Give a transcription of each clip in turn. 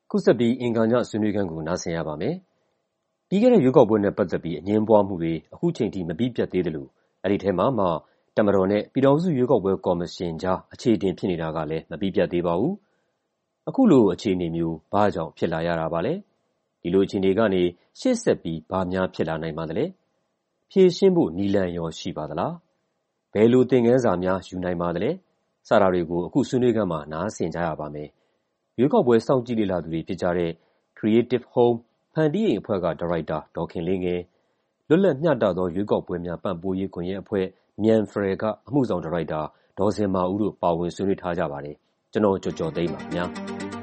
ခုဆက်ပြီးအင်္ဂါညဆွေးနွေးခန်းကိုနားဆင်ရပါမယ်။ပြီးခဲ့တဲ့ရွေးကောက်ပွဲနဲ့ပတ်သက်ပြီးအငြင်းပွားမှုတွေအခုချိန်ထိမပြီးပြတ်သေးသလိုအဲ့ဒီထဲမှာမှတပ်မတော်နဲ့ပြည်ထောင်စုရွေးကောက်ပွဲကော်မရှင်ကြားအခြေအတင်ဖြစ်နေတာကလည်းမပြီးပြတ်သေးပါဘူး။အခုလိုအခြေအနေမျိုးဘာကြောင့်ဖြစ်လာရတာပါလဲ။ဒီလိုအခြေအနေကနေရှေ့ဆက်ပြီးဘာများဖြစ်လာနိုင်ပါသလဲ။ဖြေရှင်းဖို့နည်းလမ်းရောရှိပါသလား။ဘယ်လိုသင်ခန်းစာများယူနိုင်ပါသလဲ။စတာတွေကိုအခုဆွေးနွေးခန်းမှာနားဆင်ကြရပါမယ်။ရွေးကောက်ပွဲစောင့်ကြည့်လေ့လာသူတွေဖြစ်ကြတဲ့ Creative Home ဖန်တီးအိမ်အဖွဲ့ကဒါရိုက်တာဒေါ်ခင်လေးငယ်၊လွတ်လပ်မျှတသောရွေးကောက်ပွဲများပံ့ပိုးရေးကွန်ရက်အဖွဲ့ Mianfrel ကအမှုဆောင်ဒါရိုက်တာဒေါ်ဇင်မာဦးတို့ပါဝင်ဆွေးနွေးထားကြပါတယ်။ကျွန်တော်ကျော်ကျော်သိန်းပါခင်ဗျာ။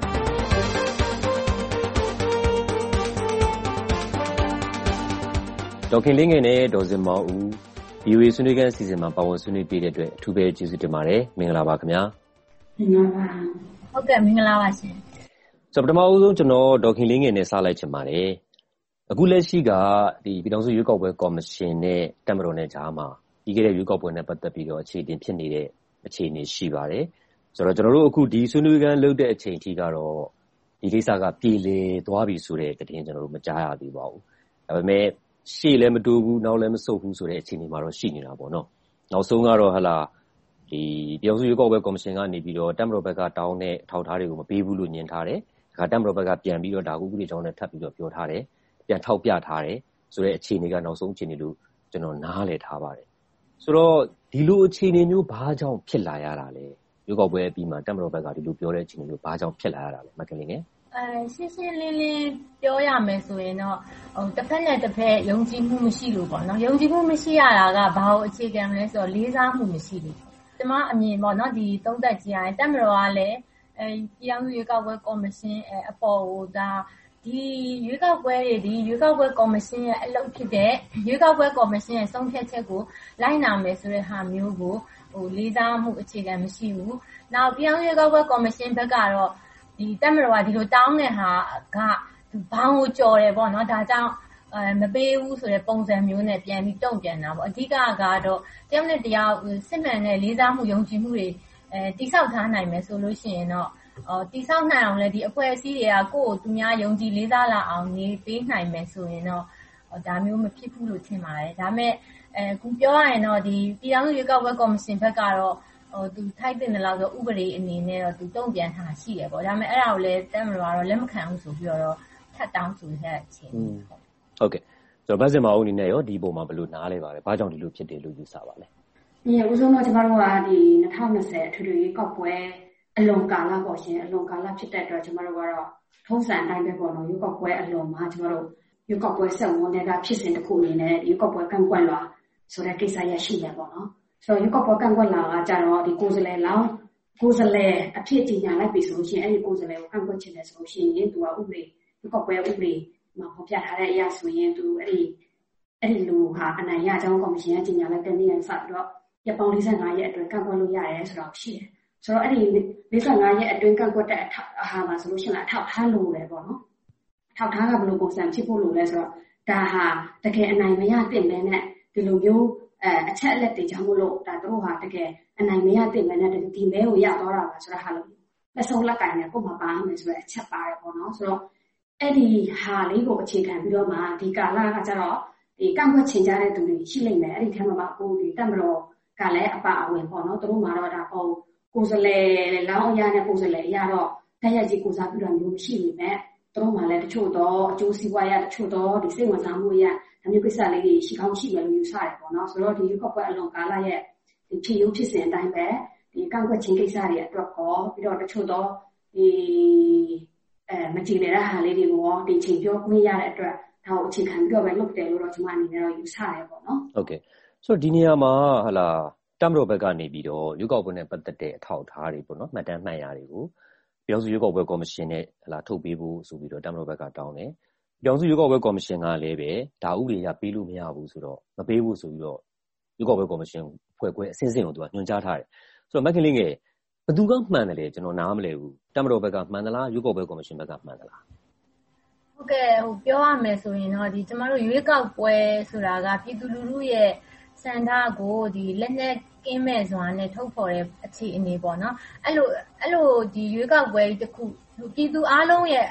ဒေါ်ခင်လေးငယ်နဲ့ဒေါ်ဇင်မာဦး VOA ဆွေးနွေးခန်းအစီအစဉ်မှာပါဝင်ဆွေးနွေးပေးတဲ့အတွက်အထူးပဲကျေးဇူးတင်ပါတယ်။မင်္ဂလာပါခင်ဗျာ။မင်္ဂလာပါ။ဟုတ်ကဲ့မင်္ဂလာပါရှင်။ဆိုတော့ပထမဦးဆုံးကျွန်တော်ဒေါ်ခင်လေးငယ်နဲ့စလိုက်ချင်ပါတယ်။အခုလက်ရှိကဒီပြည်ထောင်စုရွေးကောက်ပွဲကော်မရှင်နဲ့တပ်မတော်နဲ့ကြားမှာပြီးခဲ့တဲ့ရွေးကောက်ပွဲနဲ့ပတ်သက်ပြီးတော့အခြေတင်ဖြစ်နေတဲ့အခြေအနေရှိပါတယ်။ဆိုတော့ကျွန်တော်တို့အခုဒီဆွေးနွေးခန်းလုပ်တဲ့အချိန်အထိကတော့ဒီကိစ္စကပြည်လည်သွားပြီဆိုတဲ့သတင်းကျွန်တော်တို့မကြားရသေးပါဘူး။ဒါပေမဲ့ရှေ့လည်းမတိုးဘူးနောက်လည်းမဆုတ်ဘူးဆိုတဲ့အခြေအနေမှာတော့ရှိနေတာပေါ့နော်။နောက်ဆုံးကတော့ဒီပြည်ထောင်စုရွေးကောက်ပွဲကော်မရှင်ကနေပြီးတော့တပ်မတော်ဘက်ကတောင်းတဲ့အထောက်အထားတွေကိုမပေးဘူးလို့ညွှန်ထားတယ်။ဒါကတပ်မတော်ဘက်ကပြန်ပြီးတော့ဒါဥပဒေကြောင်းနဲ့ထပ်ပြီးတော့ပြောထားတယ်။ပြန်ထောက်ပြထားတယ်ဆိုတဲ့အခြေအနေကနောက်ဆုံးအခြေအနေလို့ကျွန်တော်နားလည်ထားပါတယ်။ဆိုတော့ဒီလိုအခြေအနေမျိုးဘာကြောင့်ဖြစ်လာရတာလဲ။ရွေးကောက်ပွဲအပြီးမှာတပ်မတော်ဘက်ကဒီလိုပြောတဲ့အခြေအနေမျိုးဘာကြောင့်ဖြစ်လာရတာလဲမခင်လေးငယ်။ရှင်းရှင်းလင်းလင်းပြောရမယ်ဆိုရင်တော့တစ်ဖက်နဲ့တစ်ဖက်ယုံကြည်မှုမရှိလို့ပေါ့နော်။ယုံကြည်မှုမရှိရတာကဘာကိုအခြေခံလဲဆိုတော့လေးစားမှုမရှိဘူး။ကျွန်မအမြင်ပေါ့နော်ဒီသုံးသက်ကြည့်ရရင်တပ်မတော်ကလည်းပြည်ထောင်စုရွေးကောက်ပွဲကော်မရှင်အပေါ်ကိုဒီရွေးကောက်ပွဲတွေဒီရွေးကောက်ပွဲကော်မရှင်ရဲ့အလုပ်ဖြစ်တဲ့ရွေးကောက်ပွဲကော်မရှင်ရဲ့ဆုံးဖြတ်ချက်ကိုလိုက်နာမယ်ဆိုတဲ့ဟာမျိုးကိုလေးစားမှုအခြေခံမရှိဘူး။နောက်ပြည်ထောင်စုရွေးကောက်ပွဲကော်မရှင်ဘက်ကတော့ဒီတပ်မတော်ကဒီလိုတောင်းတဲ့ဟာကဘောင်ကိုကြော်တယ်ပေါ့နော်။ဒါကြောင့်မပေးဘူးဆိုတဲ့ပုံစံမျိုးနဲ့ပြန်ပြီးတုံ့ပြန်တာပေါ့အဓိကကတော့တယောက်နဲ့တယောက်စစ်မှန်တဲ့လေးစားမှုယုံကြည်မှုတွေတိဆောက်ထားနိုင်မယ်ဆိုလို့ရှိရင်တော့တိဆောက်နိုင်အောင်လည်းဒီအဖွဲ့အစည်းတွေကကိုယ့်ကိုသူများယုံကြည်လေးစားလာအောင်နေပေးနိုင်မယ်ဆိုရင်တော့ဒါမျိုးမဖြစ်ဘူးလို့ထင်ပါတယ်ဒါပေမဲ့ခုပြောရရင်တော့ဒီပြည်ထောင်စုရွေးကောက်ပွဲကော်မရှင်ဘက်ကတော့သူထိုက်တဲ့လောက်ဆိုဥပဒေအနေနဲ့တော့သူတုံ့ပြန်ထားရှိတယ်ပေါ့ဒါပေမဲ့အဲ့ဒါကိုလည်းတပ်မတော်ကတော့လက်မခံဘူးဆိုပြီးတော့ထပ်တောင်းဆိုတဲ့အချိန်ဟုတ်ကဲ့ဆိုတော့ဗတ်စင်မအောင်အနေနဲ့ရောဒီပုံမှာဘယ်လိုနားလဲပါလဲဘာကြောင့်ဒီလိုဖြစ်တယ်လို့ယူဆပါလဲဦးဆုံးတော့ကျမတို့ကဒီ2020အထွေထွေရွေးကောက်ပွဲအလွန်ကာလပေါ့ရှင်အလွန်ကာလဖြစ်တဲ့အတွက်ကျမတို့ကတော့ထုံးစံအတိုင်းပဲပေါ့နော်ရွေးကောက်ပွဲအလွန်မှာကျမတို့ရွေးကောက်ပွဲဆက်ဝင်နေတာဖြစ်စဉ်တစ်ခုအနေနဲ့ရွေးကောက်ပွဲကန့်ကွက်လာဆိုတဲ့ကိစ္စရရှိရပေါ့နော်ဆိုတော့ရွေးကောက်ပွဲကန့်ကွက်လာကကြတော့ဒီကိုယ်စားလှယ်လောင်းကိုယ်စားလှယ်အဖြစ်ကြီးညာလိုက်ပြီဆိုလို့ရှိရင်အဲ့ဒီကိုယ်စားလှယ်ကိုကန့်ကွက်ချင်တယ်ဆိုလို့ရှိရင်သူကဥပဒေရွေးကောက်ပွဲဥပဒေမှာဖော်ပြထားတဲ့အရာဆိုရင်သူအဲ့ဒီလူဟာအနိုင်ရကြောင်းကော်မရှင်ကကြီးညာလိုက်တဲ့နေ့ရက်စပြီးတော့ရပောင်45ရက်အတွင်းကန့်ကွက်လို့ရတယ်ဆိုတော့ရှိတယ်ဆိုတော့အဲ့ဒီ45ရက်အတွင်းကန့်ကွက်တဲ့အဟာမှာဆိုလို့ရှိရင်အထောက်ထားလို့ပဲပေါ့နော်အထောက်ထားကဘယ်လိုပုံစံဖြစ်ဖို့လို့လဲဆိုတော့ဒါဟာတကယ်အနိုင်မရတဲ့မဲနဲ့ဒီလိုမျိုးအချက်အလက်တွေကြောင့်မလို့ဒါတို့ဟာတကယ်အနိုင်မရတဲ့မဲနဲ့ဒီမဲကိုရသွားတာပါဆိုတော့ဟာလို့လက်ဆုံးလက်ကင်နဲ့ကိုမှပါမယ်ဆိုတဲ့အချက်ပါတယ်ပေါ့နော်ဆိုတော့အဲ့ဒီဟာလေးကိုအခြေခံပြီးတော့မှဒီကာလကကျတော့ဒီကန့်ကွက်ချင်ကြတဲ့သူတွေရှိလိမ့်မယ်အဲ့ဒီထဲမှာပါကိုဒီတက်မတော်ကလည်းအပါအဝင်ပေါ့နော်တို့မှာတော့ဒါကိုယ်စားလှယ်လောင်းအရာနဲ့ကိုယ်စားလှယ်အရာတော့တိုက်ရိုက်ကြီးကိုစားပြုတာမျိုးမရှိနေမဲ့တို့မှာလည်းတချို့တော့အကျိုးစီးပွားရတချို့တော့ဒီစိတ်ဝင်စားမှုရဒါမျိုးကိစ္စလေးတွေရှိကောင်းရှိမယ်လို့ယူဆရတယ်ပေါ့နော်ဆိုတော့ဒီရွေးကောက်ပွဲအလွန်ကာလရဲ့ဒီဖြစ်ရုံဖြစ်စဉ်အတိုင်းပဲဒီကန့်ကွက်ခြင်းကိစ္စတွေအတွက်ကောပြီးတော့တချို့တော့ဒီမကြည်နေတဲ့ဟာလေးတွေကိုဒီချိန်ပြောခွင့်ရတဲ့အတွက်ဒါကိုအခြေခံပြီးတော့ပဲလုပ်တယ်လို့တော့ကျွန်မအနေနဲ့တော့ယူဆရတယ်ပေါ့နော်ဟုတ်ကဲ့ဆိုတော့ဒီနေရာမှာတပ်မတော်ဘက်ကနေပြီးတော့ရွေးကောက်ပွဲနဲ့ပတ်သက်တဲ့အထောက်အထားတွေပေါ့နော်မှတ်တမ်းမှတ်ရာတွေကိုပြည်ထောင်စုရွေးကောက်ပွဲကော်မရှင်နဲ့ထုတ်ပေးဖို့ဆိုပြီးတော့တပ်မတော်ဘက်ကတောင်းတယ်ပြည်ထောင်စုရွေးကောက်ပွဲကော်မရှင်ကလည်းပဲဒါဥပဒေအရပေးလို့မရဘူးဆိုတော့မပေးဘူးဆိုပြီးတော့ရွေးကောက်ပွဲကော်မရှင်ဖွဲ့ခွဲအဆင့်ဆင့်ကိုသူကညွှန်ကြားထားတယ်ဆိုတော့မခင်လေးငယ်ဘယ်သူကမှန်တယ်လဲကျွန်တော်နားမလည်ဘူးတပ်မတော်ဘက်ကမှန်သလားရွေးကောက်ပွဲကော်မရှင်ဘက်ကမှန်သလားဟုတ်ကဲ့ပြောရမယ်ဆိုရင်တော့ဒီကျမတို့ရွေးကောက်ပွဲဆိုတာကပြည်သူလူထုရဲ့စန္ဒကိုဒီလက်နက်ကင်းမဲ့စွာနဲ့ထုတ်ဖော်တဲ့အခြေအနေပေါ့နော်အဲ့လိုဒီရွေးကောက်ပွဲတစ်ခုပြည်သူအားလုံးရဲ့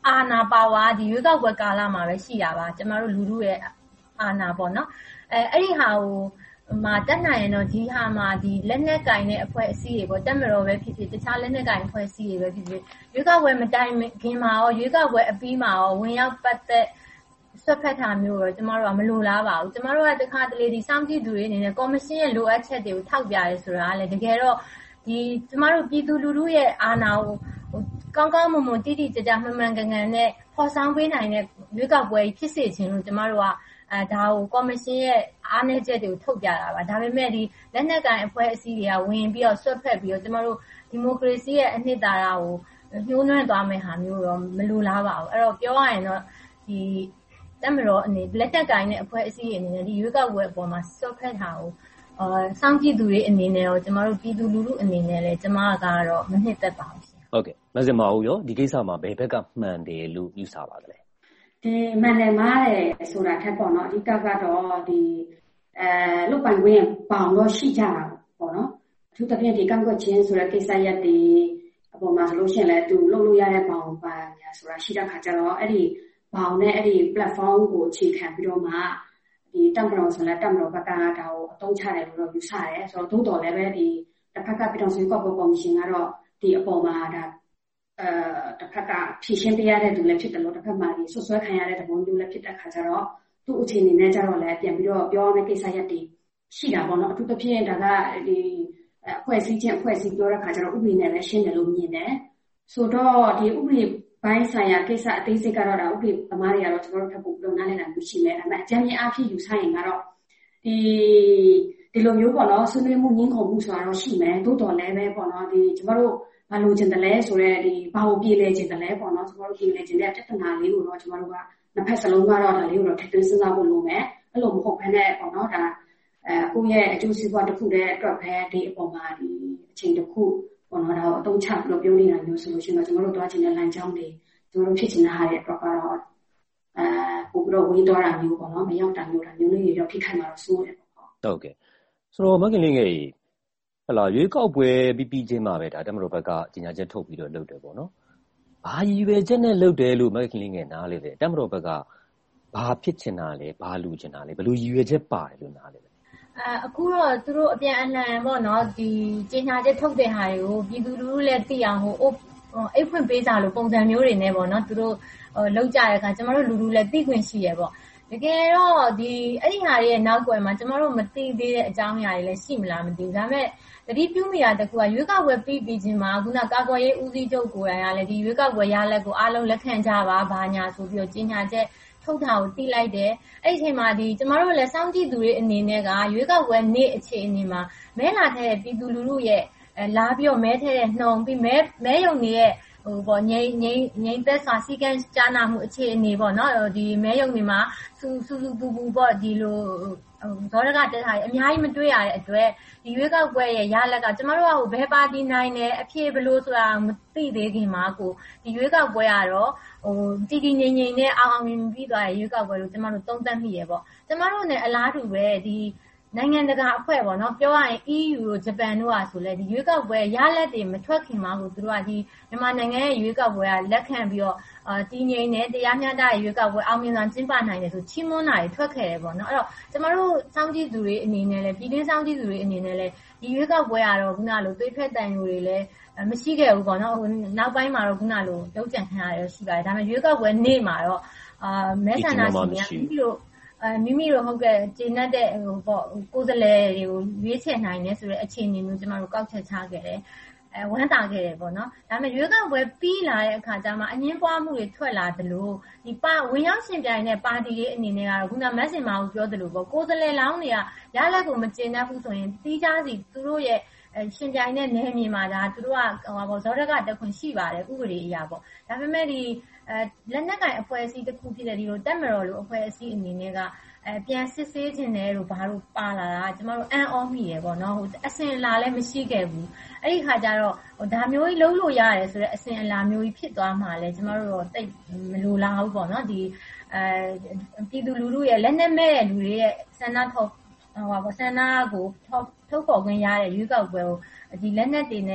အာဏာပါဝါဒီရွေးကောက်ပွဲကာလမှာပဲရှိတာပါကျမတို့လူထုရဲ့အာဏာပေါ့နော်အဲ့ဒီဟာကိုတက်နိုင်ရင်တော့ဒီဟာမှာဒီလက်နက်ကင်တဲ့အဖွဲ့အစည်းတွေပေါ့တက်မတော်ပဲဖြစ်ဖြစ်တခြားလက်နက်ကင်အဖွဲ့အစည်းတွေပဲဖြစ်ဖြစ်ရွေးကောက်ပွဲမတိုင်ခင်မှာရောရွေးကောက်ပွဲအပြီးမှာရောဝင်ရောက်ပတ်သက်ဆွတ်ဖက်တာမျိုးတော့ကျမတို့ကမလိုလားပါဘူးကျမတို့ကတခါတလေဒီစောင့်ကြည့်သူတွေအနေနဲ့ကော်မရှင်ရဲ့လိုအပ်ချက်တွေကိုထောက်ပြရဲဆိုတာကလည်းတကယ်တော့ဒီကျမတို့ပြည်သူလူထုရဲ့အာဏာကိုကောင်းကောင်းမွန်မွန်တိတိကျကျမှန်မှန်ကန်ကန်နဲ့ပေါ်ဆောင်ပေးနိုင်တဲ့ရွေးကောက်ပွဲဖြစ်စေခြင်းလို့ကျမတို့ကဒါကိုကော်မရှင်ရဲ့အားနည်းချက်တွေကိုထုတ်ပြတာပါဒါပေမဲ့ဒီလက်နက်ကိုင်အဖွဲ့အစည်းတွေကဝင်ပြီးတော့ဆွတ်ဖက်ပြီးတော့ကျမတို့ဒီမိုကရေစီရဲ့အနှစ်သာရကိုညှိုးနွမ်းသွားမယ့်ဟာမျိုးတော့မလိုလားပါဘူးအဲ့တော့ပြောရရင်တော့ဒီတက်မတော်အနေလက်နက်ကိုင်တဲ့အဖွဲ့အစည်းအနေနဲ့ဒီရွေးကောက်ပွဲအပေါ်မှာဆွတ်ဖက်တာကိုစောင့်ကြည့်သူတွေအနေနဲ့ရောကျမတို့ပြည်သူလူထုအနေနဲ့လည်းကျမကတော့မနှစ်သက်ပါဘူးဟုတ်ကဲ့မဇင်မာဦးရောဒီကိစ္စမှာဘယ်ဘက်ကမှန်တယ်လို့ယူဆပါသလဲဒီမှန်တယ်မှားတယ်ဆိုတာထက်ပေါ့နော်အဓိကကတော့ဒီလုတ်ပိုင်ခွင့်ပေါင်တော့ရှိကြတာပေါ့နော်အထူးသဖြင့်ဒီကန့်ကွက်ခြင်းဆိုတဲ့ကိစ္စရပ်တွေအပေါ်မှာဆိုလို့ရှိရင်လည်းသူလုပ်လို့ရတဲ့ပေါင်ပါညာဆိုတာရှိတဲ့ခါကျတော့အဲ့ဒီပေါင်နဲ့အဲ့ဒီ platform ကိုအခြေခံပြီးတော့မှဒီတက်မတော်ဆိုလည်းတက်မတော်ဘက်ကဒါကိုအသုံးချတယ်လို့ယူဆတယ်ဆိုတော့သို့တော်လည်းပဲဒီတစ်ဖက်ကပြည်တော်စုကော်မရှင်ကတော့ဒီအပေါ်မှာဒါတစ်ဖက်ကဖြည့်ရှင်းပေးရတဲ့သူလည်းဖြစ်တယ်လို့တစ်ဖက်မှာဒီဆွဆွဲခံရတဲ့သဘောမျိုးလည်းဖြစ်တဲ့ခါကျတော့သူ့အခြေအနေနဲ့ကျတော့လည်းပြန်ပြီးတော့ပြောရမယ့်ကိစ္စရပ်တွေရှိတာပေါ့နော်အထူးသဖြင့်ဒါကဒီအဖွဲ့အစည်းချင်းအဖွဲ့အစည်းပြောတဲ့ခါကျတော့ဥပဒေနဲ့လည်းရှင်းတယ်လို့မြင်တယ်ဆိုတော့ဒီဥပဒေပိုင်းဆိုင်ရာကိစ္စအသေးစိတ်ကတော့ဒါဥပဒေသမားတွေကတော့ကျွန်တော်တို့ထပ်ပို့ပြီးတော့နားလည်တာမျိုးရှိမယ်ဒါပေမဲ့အကြမ်းမြင်အားဖြင့်ယူဆရင်ကတော့ဒီလိုမျိုးပေါ့နော်ဆွေးနွေးမှုညှင်းခုန်မှုဆိုတာတော့ရှိမယ်တိုးတော်လည်းပဲပေါ့နော်ဒီကျွန်တော်တို့ဘာလို့ကျင်တယ်လဲဆိုတော့ဒီဘာကိုပြေလဲကျင်တယ်လဲပေါ့နော်ကျွန်တော်တို့ပြေလဲကျင်တဲ့ပြဿနာလေးကိုတော့ကျွန်တော်တို့ကနှစ်ဖက်စလုံးကတော့ဒါလေးကိုတော့ထပ်သွင်းစဉ်းစားဖို့လိုမယ်အဲ့လိုမဟုတ်ဘဲနဲ့ပေါ့နော်ဒါကိုယ့်ရဲ့အကျိုးစီးပွားတစ်ခုတည်းအတွက်ပဲဒီအပေါ်မှာဒီအချိန်တစ်ခုပေါ့နော်ဒါကိုအသုံးချပြီးတော့ပြောနေတာမျိုးဆိုလို့ရှိရင်တော့ကျွန်တော်တို့တွားချင်တဲ့လမ်းကြောင်းတွေကျွန်တော်တို့ဖြစ်ချင်တဲ့ဟာတွေအတွက်ကတော့ပို့ပြီးတော့ဝေးသွားတာမျိုးပေါ့နော်မရောက်တာမျိုးလေးတွေတော့ဖြစ်ခိုင်မှာတော့စိုးတယ်ပေါ့ဟုတ်ကဲ့ဆိုတော့မကင်လင်းရဲ့ဟလာရွေးကောက်ပွဲပြီးချင်းမှာပဲဒါတက်မတော်ဘက်ကကြီးညာချက်ထုတ်ပြီးတော့လုပ်တယ်ပေါ့နော်။ဘာရည်ရွယ်ချက်နဲ့လုပ်တယ်လို့မကင်လင်းရဲ့နားလေတယ်တက်မတော်ဘက်ကဘာဖြစ်ချင်တာလဲဘာလူချင်တာလဲဘယ်လိုရည်ရွယ်ချက်ပါတယ်လို့နားလေတယ်အခုတော့သူတို့အပြန်အလှန်ပေါ့နော်ဒီကြီးညာချက်ထုတ်တဲ့ဟာတွေကိုပြည်သူလူထုလည်းသိအောင်အိတ်ဖွင့်ပေးစာလို့ပုံစံမျိုးတွေနဲ့ပေါ့နော်သူတို့လောက်ကြတဲ့အခါကျမတို့လူလူလည်းသိခွင့်ရှိရပေါ့တကယ်တော့အဲ့ဒီဟာတွေရဲ့နောက်ွယ်မှာကျမတို့မသိသေးတဲ့အကြောင်းအရာတွေလည်းရှိမလားမသိဘူးဒါပေမဲ့တတိပြုမိတာတခုကရွေးကောက်ပွဲပြီးချင်းမှာခုနကာကွယ်ရေးဦးစီးချုပ်ကိုယ်တိုင်ကလည်းဒီရွေးကောက်ပွဲရလဒ်ကိုအားလုံးလက်ခံကြပါဘာညာဆိုပြီးတော့ကြီးညာချက်ထုတ်တာကိုသိလိုက်တယ်အဲ့ဒီအချိန်မှာဒီကျမတို့လည်းစောင့်ကြည့်သူတွေအနေနဲ့ကရွေးကောက်ပွဲနေ့အခြေအနေမှာမဲလာတဲ့ပြည်သူလူထုရဲ့လာပြီးတော့မဲထဲတဲ့နှုံပြီးမဲယုံနေရဲ့ပေါ့ငိမ့်သက်စွာစီကံကြားနာမှုအခြေအနေပေါ့နော်ဒီမဲယုံတွေမှာစူပူပေါ့ဒီလိုဇောရကတက်တာအများကြီးမတွေ့ရတဲ့အတွက်ဒီရွေးကောက်ပွဲရဲ့ရလဒ်ကကျမတို့ကဘယ်ပါတီနိုင်တယ်အဖြစ်ဘလို့ဆိုတာမသိသေးခင်မှာကိုဒီရွေးကောက်ပွဲကတော့တီတီငိမ့်နဲ့အောင်မြင်ပြီးသွားတဲ့ရွေးကောက်ပွဲလို့ကျမတို့သုံးသပ်မိရပေါ့ကျမတို့နဲ့အလားတူပဲဒီနိုင်ငံတကာအဖွဲ့ပေါ့နော်ပြောရရင် EU တို့ဂျပန်တို့อ่ะဆိုလဲဒီရွေးကောက်ပွဲရလက်တွေမထွက်ခင်မှာကိုသူတို့ကဒီမြန်မာနိုင်ငံရဲ့ရွေးကောက်ပွဲကလက်ခံပြီးတော့တည်ငြိမ်တဲ့တရားမျှတတဲ့ရွေးကောက်ပွဲအောင်မြင်စွာကျင်းပနိုင်တယ်ဆိုချီးမွမ်းတာတွေထွက်ခဲ့တယ်ပေါ့နော်အဲ့တော့ကျမတို့စောင့်ကြည့်သူတွေအနေနဲ့လဲပြည်တွင်းစောင့်ကြည့်သူတွေအနေနဲ့လဲဒီရွေးကောက်ပွဲကတော့ခုနလိုသွေးထွက်တန်ယူတွေလဲမရှိခဲ့ဘူးပေါ့နော်နောက်ပိုင်းမှာတော့ခုနလိုတုံ့ပြန်ခံရတယ်ရှိပါတယ်ဒါပေမဲ့ရွေးကောက်ပွဲနေ့မှာတော့မဲဆန္ဒရှင်များမိမိတို့ဟုတ်ကဲ့ကျင်းတဲ့ပေါ့ကိုယ်စားလှယ်တွေကိုရွေးချယ်နိုင်တယ်ဆိုတဲ့အခြေအနေမျိုးကျမတို့ကောက်ချက်ချခဲ့တယ်ဝမ်းသာခဲ့တယ်ပေါ့နော်ဒါပေမဲ့ရွေးကောက်ပွဲပြီးလာတဲ့အခါကျမှအငင်းပွားမှုတွေထွက်လာသလိုဒီဝင်ရောက်ရှင်ပြိုင်တဲ့ပါတီတွေအနေနဲ့ကတော့ခုနမက်ဆင်မာကိုပြောသလိုပေါ့ကိုယ်စားလှယ်လောင်းတွေကရလက်ကိုမကျင်းတတ်ဘူးဆိုရင်တီးခြားစီသူတို့ရဲ့ရှင်ပြိုင်တဲ့နယ်မြေမှာဒါသူတို့ကဇောရကတက်ခွင့်ရှိပါတယ်ဥပဒေအရာပေါ့ဒါပေမဲ့ဒီလက်နက်ကင်အဖွဲ့အစည်းတစ်ခုဖြစ်တဲ့ဒီလိုတက်မတော်လိုအဖွဲ့အစည်းအနေနဲ့ကပြန်စစ်ဆေးခြင်းနဲ့တို့ဘာလို့ပါလာတာကျမတို့အံ့ဩမိရပေါ့နော်အစင်အလာလည်းမရှိခဲ့ဘူးအဲ့ဒီခါကျတော့ဒါမျိုးကြီးလုံးလို့ရတယ်ဆိုတော့အစင်အလာမျိုးကြီးဖြစ်သွားမှလည်းကျမတို့တော့တိတ်မလိုလားဘူးပေါ့နော်ဒီပြည်သူလူထုရဲ့လက်နက်မဲ့တဲ့လူတွေရဲ့ဆန္ဒထုတ်ဆန္ဒကိုထုတ်ဖော်ခွင့်ရတဲ့ရွေးကောက်ပွဲကိုဒီလက်နက်တွေနဲ့